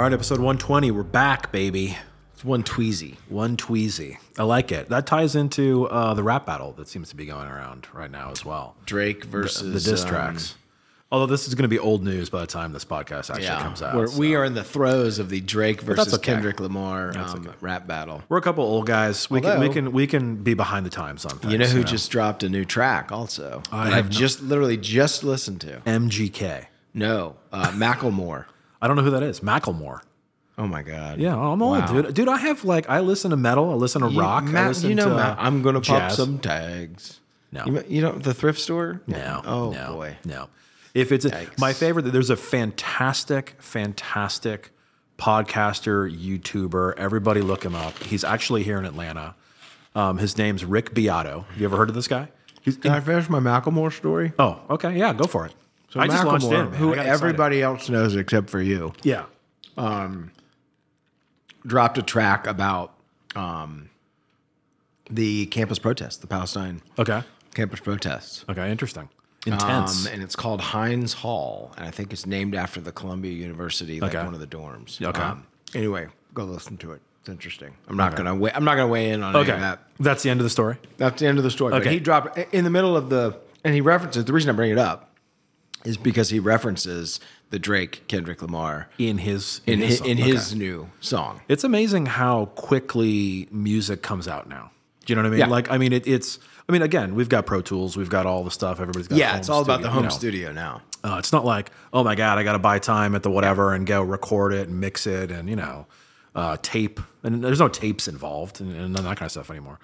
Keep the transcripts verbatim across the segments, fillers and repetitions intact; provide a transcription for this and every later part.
All right, episode one twenty. We're back, baby. It's one tweezy. One tweezy. I like it. That ties into uh, the rap battle that seems to be going around right now as well. Drake versus the, the diss tracks. Um, Although this is going to be old news by the time this podcast actually yeah, comes out. We're, so. We are in the throes of the Drake versus okay. Kendrick Lamar um, okay. rap battle. We're a couple old guys. We Although, can we can we can be behind the times on things. You know who you know? just dropped a new track also? I that have I've no- just literally just listened to. M G K. No, uh, Macklemore. I don't know who that is. Macklemore. Oh my God. Yeah, I'm old, Wow. dude. Dude, I have like I listen to metal. I listen to You- rock. I Matt, listen you know, to Matt, I'm going to pop jazz. some tags. No. You, you know the thrift store? No. Oh no, boy. No. If it's a, Yikes. my favorite, there's a fantastic, fantastic podcaster, YouTuber. Everybody look him up. He's actually here in Atlanta. Um, his name's Rick Beato. Have you ever heard of this guy? He's, Can I finish my Macklemore story? oh, okay. Yeah, go for it. So I just launched in, Macklemore, man. who I got excited. everybody else knows except for you, Yeah. dropped a track about um, the campus protests, the Palestine Okay. campus protests. Okay. Interesting. Intense. Um, and it's called Heinz Hall, and I think it's named after the Columbia University, like Okay. one of the dorms. Okay. Um, anyway, go listen to it. It's interesting. I'm not gonna weigh, I'm not gonna weigh in on any okay. of that. That's the end of the story. That's the end of the story. But Okay. he dropped in the middle of the, and he references. The reason I bring it up is because he references the Drake Kendrick Lamar In his in his, song. in Okay. his new song. It's amazing how quickly music comes out now. Do you know what I mean? Yeah. Like, I mean, it, it's. I mean, again, we've got Pro Tools, we've got all the stuff. Everybody's got. Yeah, home it's all about studio, the home you know. studio now. Uh, it's not like, oh my God, I got to buy time at the whatever and go record it and mix it and, you know, uh, tape. And there's no tapes involved and, and none of that kind of stuff anymore.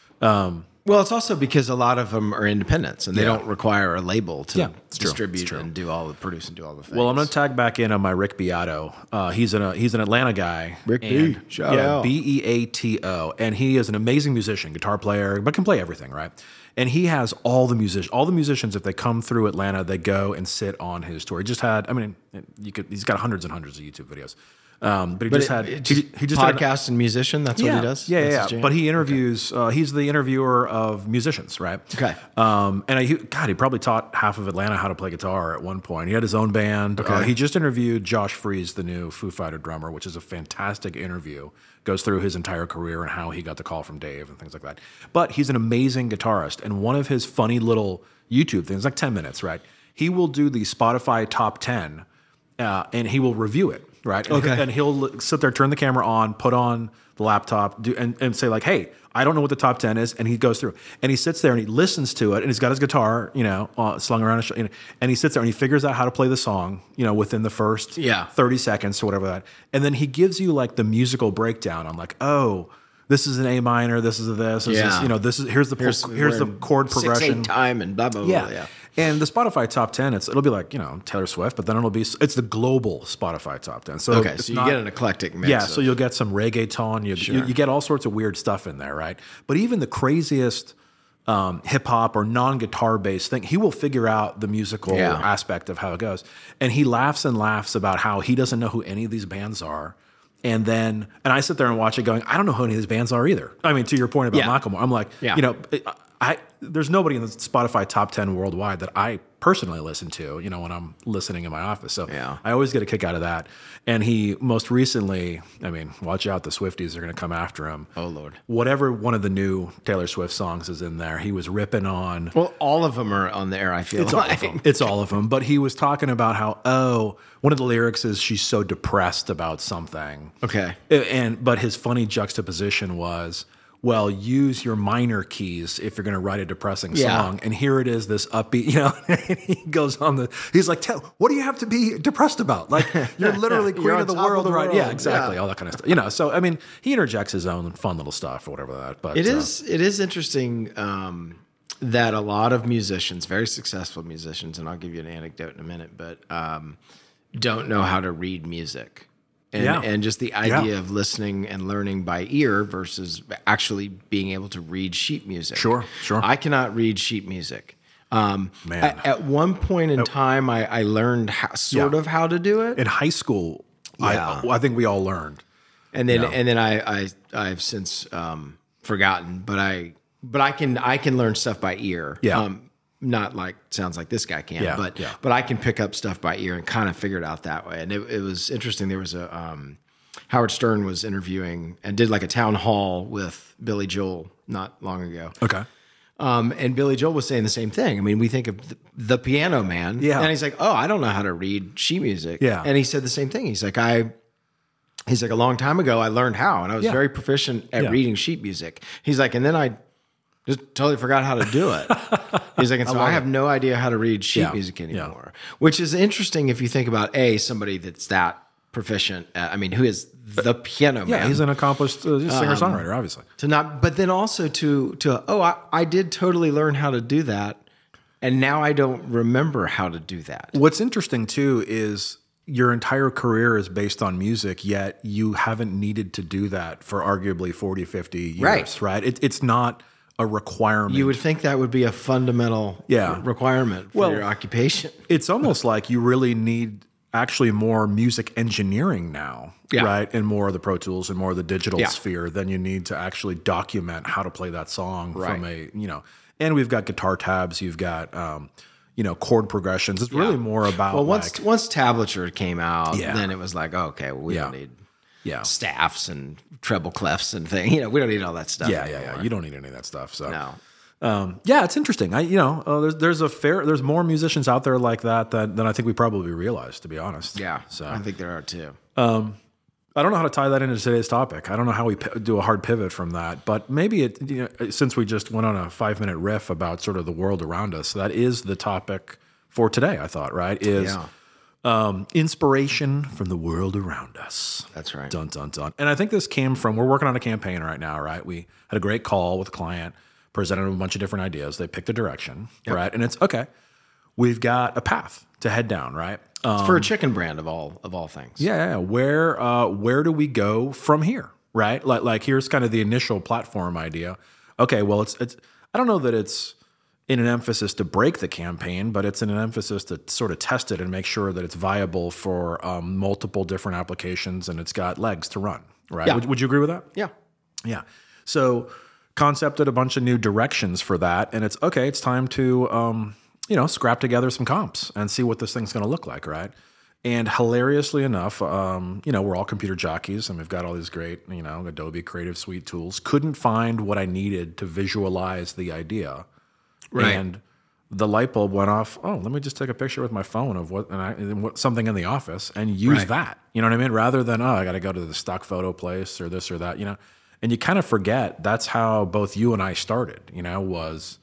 Well, it's also because a lot of them are independents and they Yeah. don't require a label to Yeah, it's true. distribute It's true. and do all the produce and do all the things. Well, I'm going to tag back in on my Rick Beato. Uh, he's, an, uh, he's an Atlanta guy. Rick and, B, shout yeah, out. B E A T O. And he is an amazing musician, guitar player, but can play everything, right? And he has all the music, all the musicians. If they come through Atlanta, they go and sit on his tour. He just had, I mean, you could. He's got hundreds and hundreds of YouTube videos. Um, but he But just it- had it he, just, he just had an- podcast and musician. That's yeah, what he does. Yeah, That's yeah. his yeah. jam? But he interviews. Uh, he's the interviewer of musicians, right? Okay. Um, and I, he, God, he probably taught half of Atlanta how to play guitar at one point. He had his own band. Uh, Okay. he just interviewed Josh Freese, the new Foo Fighter drummer, which is a fantastic interview. Goes through his entire career and how he got the call from Dave and things like that. But he's an amazing guitarist, and one of his funny little YouTube things, like ten minutes, right? He will do the Spotify top ten, uh, and he will review it. Right. And, Okay. and he'll sit there, turn the camera on, put on the laptop, do, and, and say like, "Hey, I don't know what the top ten is," and he goes through and he sits there and he listens to it, and he's got his guitar, you know, uh, slung around his sh- you know, and he sits there and he figures out how to play the song, you know, within the first Yeah. thirty seconds or whatever that, and then he gives you like the musical breakdown on like, oh, this is an A minor, this is a this, this Yeah. is, you know, this is here's the here's, Here's- here's the we're in chord six, progression. eight time and blah blah blah. Yeah. Yeah. And the Spotify top ten, it's it'll be like, you know, Taylor Swift, but then it'll be it's the global Spotify top ten. So Okay, it's so you not- get an eclectic mix. yeah, of- so you'll get some reggaeton, you, Sure. you you get all sorts of weird stuff in there, right? But even the craziest um, hip hop or non guitar based thing, he will figure out the musical Yeah. aspect of how it goes, and he laughs and laughs about how he doesn't know who any of these bands are. And then, and I sit there and watch it going, I don't know who any of these bands are either. I mean, to your point about Yeah. Macklemore, I'm like, Yeah. you know, I there's nobody in the Spotify top ten worldwide that I personally listen to, you know, when I'm listening in my office. So Yeah. I always get a kick out of that. And he most recently, I mean, watch out, the Swifties are going to come after him. Oh Lord. Whatever one of the new Taylor Swift songs is in there, he was ripping on. Well, all of them are on the air. I feel It's all like. of them. It's all of them. But he was talking about how, oh, one of the lyrics is she's so depressed about something. Okay. And but his funny juxtaposition was, well, use your minor keys if you're going to write a depressing Yeah. song. And here it is, this upbeat, you know, and he goes on the, he's like, Tell, what do you have to be depressed about? Like, you're literally queen You're of on the top of world, the right? world. Yeah, exactly. Yeah. All that kind of stuff. You know, so, I mean, he interjects his own fun little stuff or whatever that, but It uh, is. It is interesting um, that a lot of musicians, very successful musicians, and I'll give you an anecdote in a minute, but um, don't know how to read music. And, Yeah. and just the idea Yeah. of listening and learning by ear versus actually being able to read sheet music. Sure, sure. I cannot read sheet music. Um, Man. At, at one point in time, I, I learned how, sort Yeah. of how to do it. in high school, Yeah. I, I think we all learned. And then No. and then I, I I've since um, forgotten, but I but I can I can learn stuff by ear. Yeah. Um, not like sounds like this guy can, Yeah, but yeah. but I can pick up stuff by ear and kind of figure it out that way. And it, it was interesting. There was a um, Howard Stern was interviewing and did like a town hall with Billy Joel not long ago. Okay. Um, and Billy Joel was saying the same thing. I mean, we think of the, the Piano Man, Yeah. and he's like, "Oh, I don't know how to read sheet music." Yeah. And he said the same thing. He's like, "I." He's like, a long time ago, I learned how, and I was Yeah. very proficient at Yeah. reading sheet music. He's like, and then I just totally forgot how to do it. He's like, and so I, have no idea how to read sheet Yeah. music Yeah. anymore, which is interesting if you think about a somebody that's that proficient. At, I mean, who is the Piano Yeah, Man? he's an accomplished uh, singer songwriter, obviously. to not, but then also to to oh, I, I did totally learn how to do that, and now I don't remember how to do that. What's interesting too is your entire career is based on music, yet you haven't needed to do that for arguably forty, fifty years, Right. right? It, it's not a requirement. You would think that would be a fundamental Yeah. requirement for Well, your occupation. It's almost like you really need actually more music engineering now, Yeah. right? And more of the Pro Tools and more of the digital Yeah. sphere than you need to actually document how to play that song from Right. a, you know, and we've got guitar tabs, you've got, um, you know, chord progressions. It's really more about Well, once like, once tablature came out, Yeah. then it was like, oh, okay, well, we Yeah. don't need yeah. staffs and treble clefs and things. You know, we don't need all that stuff. Yeah, yeah, anymore. yeah. You don't need any of that stuff. So, No. um, yeah, it's interesting. I, you know, uh, there's there's a fair there's more musicians out there like that than, than I think we probably realize, to be honest. Yeah. So I think there are too. I don't know how to tie that into today's topic. I don't know how we p- do a hard pivot from that, but maybe it, you know, since we just went on a five minute riff about sort of the world around us, that is the topic for today. I thought, right, is Yeah. um, inspiration from the world around us. That's right. Dun dun dun. And I think this came from we're working on a campaign right now, right? We had a great call with a client, presented them a bunch of different ideas. They picked a direction, right? And it's okay. We've got a path to head down, right? Um, It's for a chicken brand of all of all things. yeah, yeah, yeah. Where uh, where do we go from here? Right? Like like here's kind of the initial platform idea. Okay, well it's it's I don't know that it's in an emphasis to break the campaign, but it's in an emphasis to sort of test it and make sure that it's viable for um, multiple different applications and it's got legs to run. Right? Yeah. Would, would you agree with that? Yeah. Yeah. So concepted a bunch of new directions for that, and it's okay. It's time to um, you know scrap together some comps and see what this thing's going to look like, right? And hilariously enough, um, you know, we're all computer jockeys, and we've got all these great, you know, Adobe Creative Suite tools. Couldn't find what I needed to visualize the idea, Right. and the light bulb went off. Oh, let me just take a picture with my phone of what, and I, and what something in the office and use Right. that. You know what I mean? Rather than, oh, I got to go to the stock photo place or this or that, you know? And you kind of forget that's how both you and I started, you know, was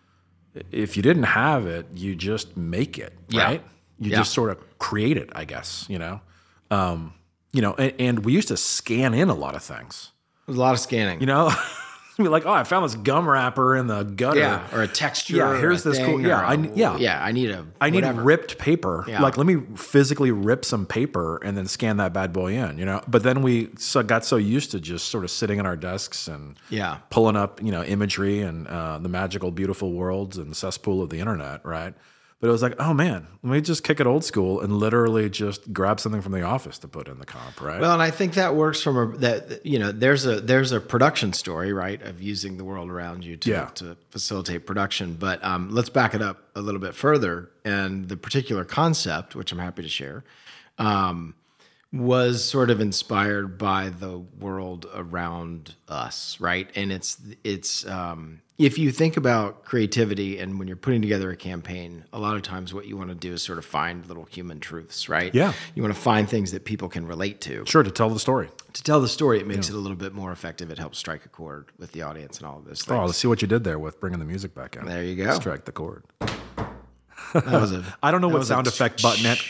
if you didn't have it, you just make it, Yeah. right? You Yeah. just sort of create it, I guess, you know? Um, you know, and, and we used to scan in a lot of things, There's a lot of scanning. you know? We're like, oh, I found this gum wrapper in the gutter. yeah. Or a texture. Yeah, or here's a this cool- thing, yeah, or I- a- yeah. Yeah. I need a. I need whatever. ripped paper. Yeah. Like, let me physically rip some paper and then scan that bad boy in, you know? But then we so got so used to just sort of sitting at our desks and Yeah. pulling up, you know, imagery and uh, the magical, beautiful worlds and the cesspool of the internet, right? But it was like, oh man, let me just kick it old school and literally just grab something from the office to put in the comp, right? Well, and I think that works from a that you know there's a there's a production story, right, of using the world around you to Yeah. to facilitate production. But um, let's back it up a little bit further. And the particular concept, which I'm happy to share, um, was sort of inspired by the world around us, right? And it's it's um, if you think about creativity and when you're putting together a campaign, a lot of times what you want to do is sort of find little human truths, right? Yeah. You want to find things that people can relate to. Sure, to tell the story. To tell the story, it makes it a little bit more effective. It helps strike a chord with the audience and all of those Oh, things. let's see what you did there with bringing the music back in. There you go. Strike the chord. That was a, I don't know that what was a sound effect button it.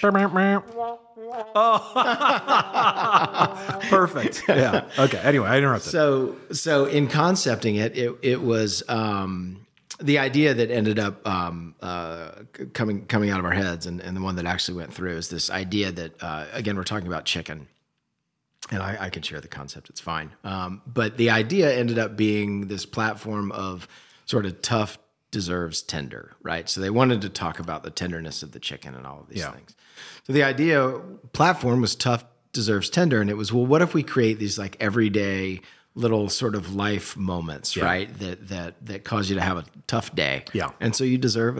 Oh, perfect. Yeah. Okay. Anyway, I interrupted. So, so in concepting it, it, it was um, the idea that ended up um, uh, c- coming coming out of our heads, and, and the one that actually went through is this idea that uh, again we're talking about chicken, and I, I can share the concept; it's fine. Um, but the idea ended up being this platform of sort of tough deserves tender, right? So they wanted to talk about the tenderness of the chicken and all of these Yeah. things. So the idea platform was tough deserves tender, and it was, well, what if we create these like everyday little sort of life moments, Yeah. right? That that that cause you to have a tough day. Yeah. And so you deserve a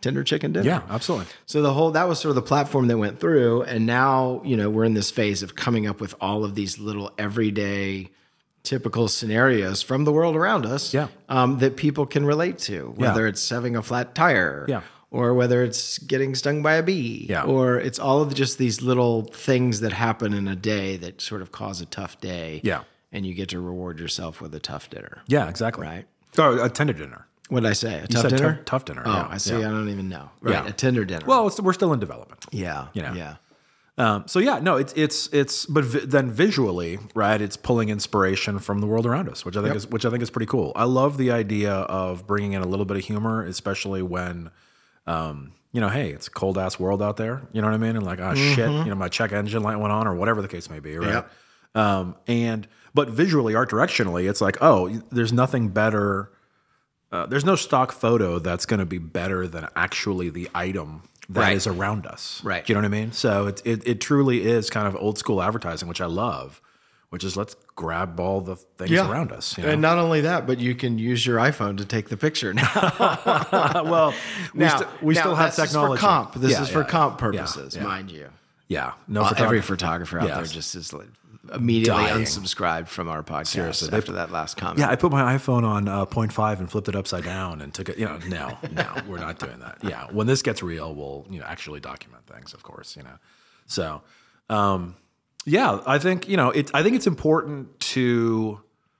tender chicken dinner. Yeah, absolutely. So the whole, that was sort of the platform that went through. And now, you know, we're in this phase of coming up with all of these little everyday typical scenarios from the world around us Yeah. um, that people can relate to, whether Yeah. it's having a flat tire Yeah. or whether it's getting stung by a bee Yeah. or it's all of just these little things that happen in a day that sort of cause a tough day. Yeah. And you get to reward yourself with a tough dinner. Yeah, exactly. Right. So a tender dinner. What did I say? A You tough said dinner? tough- tough dinner, Oh, yeah, I see. yeah. I don't even know. Right. Yeah. A tender dinner. Well, it's, we're still in development. yeah. you know. Yeah. Um, so yeah, no, it's it's it's, but vi- then visually, right? It's pulling inspiration from the world around us, which I think Yep. is which I think is pretty cool. I love the idea of bringing in a little bit of humor, especially when, um, you know, hey, it's a cold ass world out there. You know what I mean? And like, oh shit, you know, my check engine light went on, or whatever the case may be, right? Yep. Um, and but visually, art directionally, it's like, oh, there's nothing better. Uh, there's no stock photo that's going to be better than actually the item that is Right. around us. Right. Do you know what I mean? So it, it it truly is kind of old school advertising, which I love, which is let's grab all the things around us. You know? And not only that, but you can use your iPhone to take the picture now. well, we, now, st- we now still have that's just technology. for comp. This Yeah, is for yeah, comp yeah. purposes, Yeah, yeah. mind you. Yeah. No, Uh, every photography. photographer out there Yes. just is like immediately Dying. unsubscribed from our podcast Seriously, they- after that last comment. Yeah, I put my iPhone on uh, point five and flipped it upside down and took it. You know, no, no, we're not doing that. Yeah, when this gets real, we'll you know actually document things, of course. You know, so um, yeah, I think you know it. I think it's important to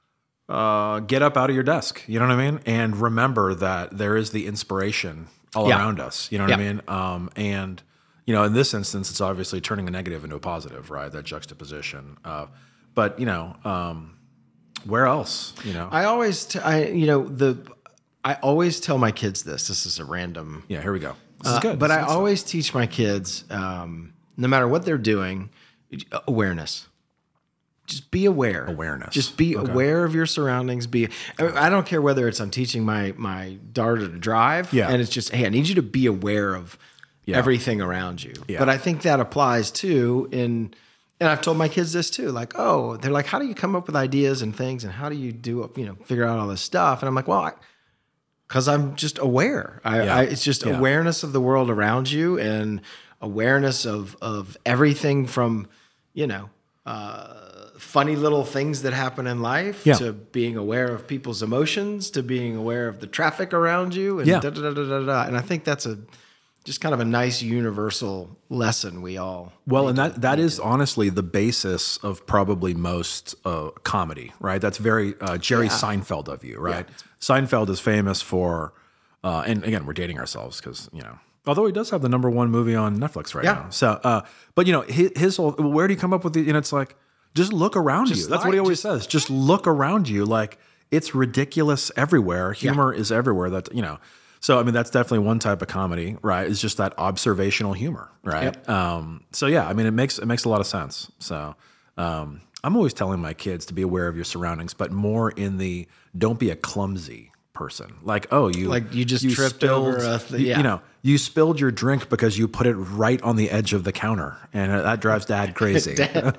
uh, get up out of your desk. You know what I mean, and remember that there is the inspiration all Yeah. around us. You know what I Yeah. mean, um, and you know, in this instance, it's obviously turning a negative into a positive, right? That juxtaposition. Uh, but you know. Um, Where else? You know. I always, t- I you know the, I always tell my kids this. This is a random, yeah. Here we go. This is uh, good. but This I is good stuff. always teach my kids, um, no matter what they're doing, awareness. Just be aware. Awareness. Just be Okay. aware of your surroundings. Be. I don't care whether it's I'm teaching my my daughter to drive, Yeah. and it's just hey, I need you to be aware of Yeah. everything around you. Yeah. But I think that applies too in. And I've told my kids this too, like, oh, they're like, how do you come up with ideas and things, and how do you do, you know, figure out all this stuff? And I'm like, well, because I'm just aware. I, Yeah. I, it's just Yeah. awareness of the world around you and awareness of of everything from, you know, uh, funny little things that happen in life Yeah. to being aware of people's emotions to being aware of the traffic around you and Yeah. da da da da da. da. And I think that's a just kind of a nice universal lesson we all Well, and that that is honestly the basis of probably most uh, comedy, right? That's very uh, Jerry Seinfeld of you, right? Seinfeld is famous for, uh, and again, we're dating ourselves because you know, although he does have the number one movie on Netflix right Yeah. now. So, uh, but you know, his, his whole where do you come up with the? You know, it's like just look around you. That's like- what he always just- says. Just look around you. Like it's ridiculous everywhere. Humor is everywhere. That you know. So I mean, that's definitely one type of comedy, right? It's just that observational humor, right? Yep. Um, so yeah, I mean, it makes it makes a lot of sense. So um, I'm always telling my kids to be aware of your surroundings, but more in the don't be a clumsy person. Like, oh, you Like you just tripped over a th- you, yeah. you know, you spilled your drink because you put it right on the edge of the counter, and that drives Dad crazy.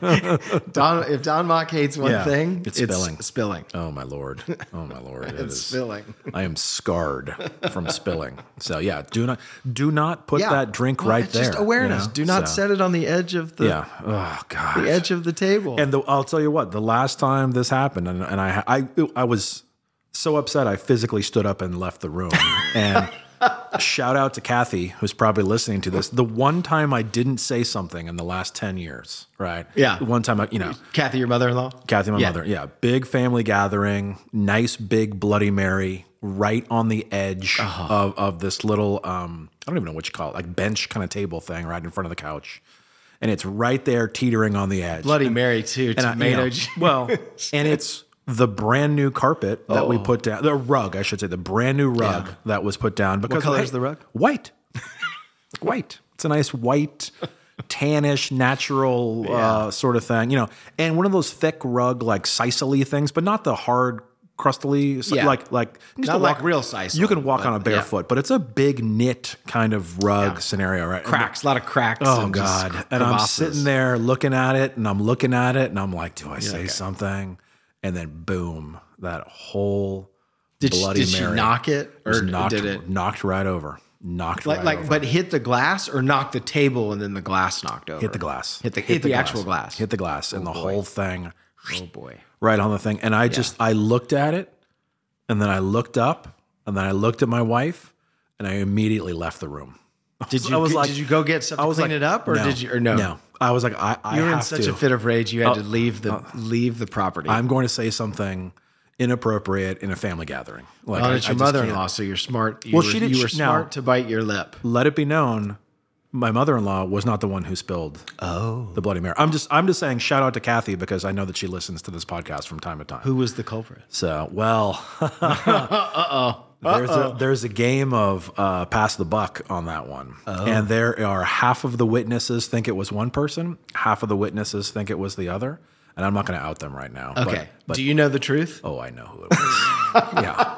Don, if Don Mock hates one Yeah, thing, it's it's, spilling. spilling. Oh my lord! Oh my lord! It It's is- spilling. I am scarred from spilling. So yeah, do not do not put Yeah. that drink Well, right it's there. Just awareness. you know? Do not So, set it on the edge of the Yeah. Oh god. the edge of the table. And the, I'll tell you what. The last time this happened, and, and I I I was so upset, I physically stood up and left the room. And shout out to Kathy, who's probably listening to this. The one time I didn't say something in the last ten years, right? Yeah. The one time I, you know, Kathy, your mother-in-law. Kathy, my Yeah. mother. Yeah. Big family gathering, nice big Bloody Mary right on the edge Uh-huh. of, of this little, um, I don't even know what you call it, like bench kind of table thing right in front of the couch. And it's right there teetering on the edge. Bloody Mary too. And I- you Tomato. know, juice. well, and it's the brand new carpet that Oh. we put down, the rug, I should say, the brand new rug Yeah. that was put down. Because color hey, is the rug? White. White. It's a nice white, tannish, natural uh, sort of thing, you know, and one of those thick rug, like Sicily things, but not the hard, crustily, si- Yeah. like, like, you can Not still like walk- real Sicily, You can walk but- on a yeah. barefoot, but it's a big knit kind of rug Yeah. scenario, right? And cracks. A lot of cracks. Oh and just God! And I'm crevasses. sitting there looking at it, and I'm looking at it, and I'm like, "Do I say something?" And then boom, that whole Did, she, Bloody did she Mary knock it, was or knocked, did it? knocked right over? knocked Like, right like, over. but hit the glass or knock the table and then the glass knocked over. hit the glass. Hit the hit, the, actual glass. Hit the glass, and the boy. whole thing Oh boy. right on the thing. And I just I looked at it, and then I looked up, and then I looked at my wife, and I immediately left the room. Did you? I was did like- you go get stuff I to was clean like, it up, or no, did you? Or no? No. I was like, I, I You were have in such to. a fit of rage, you had Oh, to leave the leave the property. I'm going to say something inappropriate in a family gathering. Like, well, I- it's I your just mother-in-law, can't. so you're smart. You Well, were, she did- You were she- now- smart to bite your lip. Let it be known, my mother-in-law was not the one who spilled Oh, the Bloody Mary. I'm just, I'm just saying, shout out to Kathy because I know that she listens to this podcast from time to time. who was the culprit? So, well, uh-oh. There's a, there's a game of uh, pass the buck on that one. Oh. And there are half of the witnesses think it was one person, half of the witnesses think it was the other. And I'm not going to out them right now. but- Okay. But, Do you know the truth? oh, I know who it was.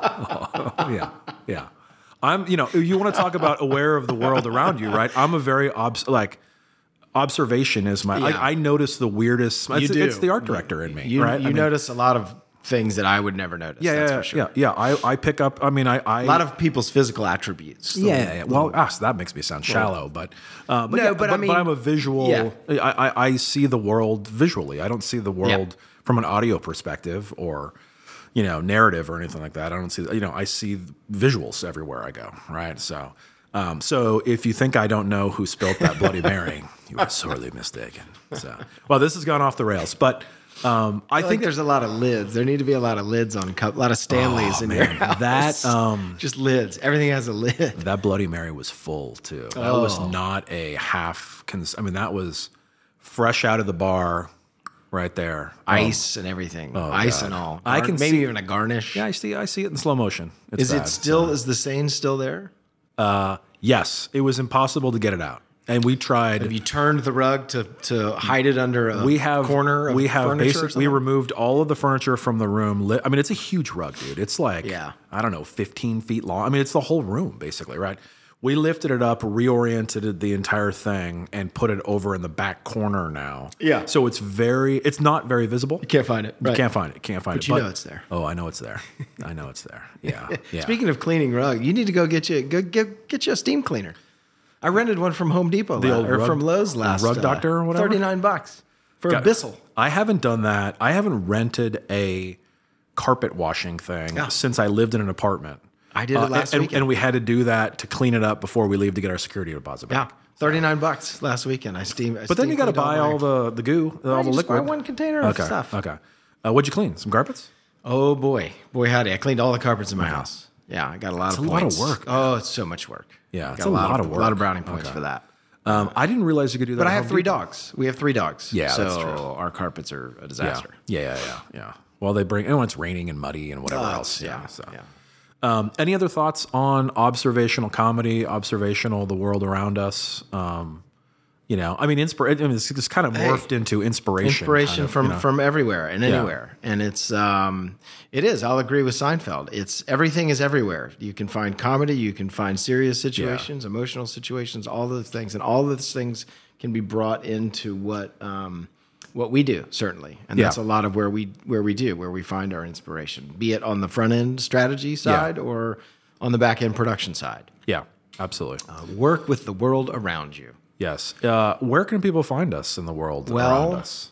yeah. yeah. Yeah. I'm, you know, you want to talk about aware of the world around you, right? I'm a very, obs- like, observation is my, Yeah. I, I notice the weirdest, it's, do. it's the art director in me, You, right? you I mean, notice a lot of things that I would never notice. yeah, that's yeah, for sure. yeah, yeah. I, I pick up, I mean, I, I A lot of people's physical attributes. yeah, yeah, yeah. Well, gosh, that makes me sound shallow, but uh, but, No, yeah, but I mean- I'm a visual. Yeah. I, I I see the world visually. I don't see the world from an audio perspective or you know narrative or anything like that. I don't see you know I see visuals everywhere I go. Right, so. Um, so if you think I don't know who spilt that Bloody Mary, you are sorely mistaken. So, well, this has gone off the rails, but um, I, I think think there's a lot of lids. There need to be a lot of lids on cup, a lot of Stanleys Oh, in man, your house. that, um, just lids. Everything has a lid. that Bloody Mary was full too. That Oh. was not a half. Cons- I mean, that was fresh out of the bar, right there. Ice and everything. Ice God. and all. I Gar- can maybe see- even a garnish. Yeah, I see. I see it in slow motion. It's Is bad, it still? so. Is the Seine still there? Uh, yes, it was impossible to get it out, and we tried. Have you turned the rug to to hide it under a we have corner of we have furniture or basically we something? removed all of the furniture from the room. Li- I mean, it's a huge rug, dude. It's like Yeah. I don't know, fifteen feet long. I mean, it's the whole room basically, right? We lifted it up, reoriented the entire thing, and put it over in the back corner now. Yeah. So it's very, it's not very visible. You can't find it. You Right. can't find it. Can't find But it. you know it's there. Oh, I know it's there. I know it's there. Yeah. Yeah. Speaking of cleaning rug, you need to go get you go get get you a steam cleaner. I rented one from Home Depot The la- old or rug- from Lowe's last rug doctor or whatever? Thirty nine bucks for Got a it. Bissell. I haven't done that. I haven't rented a carpet washing thing Yeah. since I lived in an apartment. I did it Uh, last and, weekend. and we had to do that to clean it up before we leave to get our security deposit Yeah, back. thirty nine bucks last weekend. I steam. I But then steam you got to cleaned buy my- all the, the goo, all the you just buy liquid. one container of okay. stuff. Okay. Uh, what'd you clean? Some carpets? Oh boy, boy howdy! I cleaned all the carpets in my house. Yeah, I got a lot It's of a lot of points. work, Oh, it's so much work. Yeah, Got it's a lot of A lot work. of brownie points Okay. for that. Um, I didn't realize you could do that. But I at have Home three Depot. dogs. We have three dogs. Yeah, so that's true. our carpets are a Yeah. disaster. Yeah, yeah, yeah, yeah. Well, they bring, and when it's raining and muddy and whatever Uh, else. Yeah. So. yeah. Um, any other thoughts on observational comedy, observational, the world around us? Um, you know, I mean, inspira- I mean, it's just kind of morphed into inspiration. Inspiration kind of, from you know. from everywhere and anywhere, and it's um, it is. I'll agree with Seinfeld. It's everything is everywhere. You can find comedy, you can find serious situations, emotional situations, all those things, and all those things can be brought into what um, what we do certainly, and that's Yeah. a lot of where we where we do where we find our inspiration, be it on the front end strategy side or on the back end production side. Yeah, absolutely. Uh, work with the world around you. Yes. Uh, where can people find us in the world around Well, us?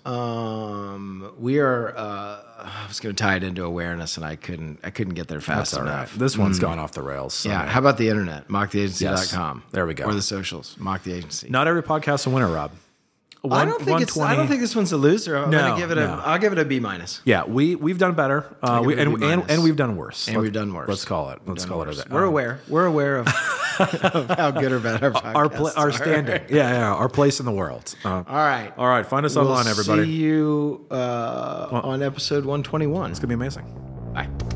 um, we are. Uh, I was going to tie it into awareness, and I couldn't. I couldn't get there fast That's all enough. right. This one's gone off the rails. so Yeah. yeah. How about the internet? mock the agency dot com. Yes. There we go. Or the socials. Mock the Agency. Not every podcast's a winner, Rob. I don't think it's. I don't think this one's a loser. I'm No, going to give it a. no. I'll give it a B minus. Yeah, we we've done better. Uh, give we, it a and, B and minus. and we've done worse. And Let- we've done worse. Let's call it. Let's Done call worse. it. a- We're um, aware. We're aware of, of how good or bad our podcasts Our pla- our are. standing. Yeah, yeah. Our place in the world. Uh, All right. all right. Find us We'll online, everybody. See you uh, on episode one twenty-one. It's gonna be amazing. Bye.